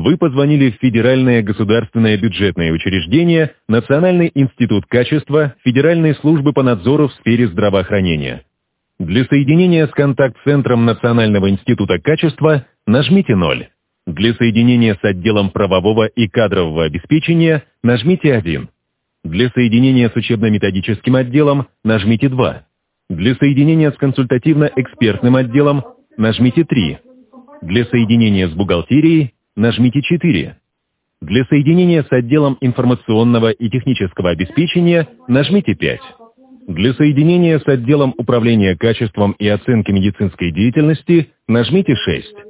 Вы позвонили в Федеральное государственное бюджетное учреждение, Национальный институт качества, Федеральной службы по надзору в сфере здравоохранения. Для соединения с контакт-центром Национального института качества нажмите 0. Для соединения с отделом правового и кадрового обеспечения нажмите 1. Для соединения с учебно-методическим отделом нажмите 2. Для соединения с консультативно-экспертным отделом нажмите 3. Для соединения с бухгалтерией нажмите 4. Для соединения с отделом информационного и технического обеспечения нажмите 5. Для соединения с отделом управления качеством и оценки медицинской деятельности нажмите 6.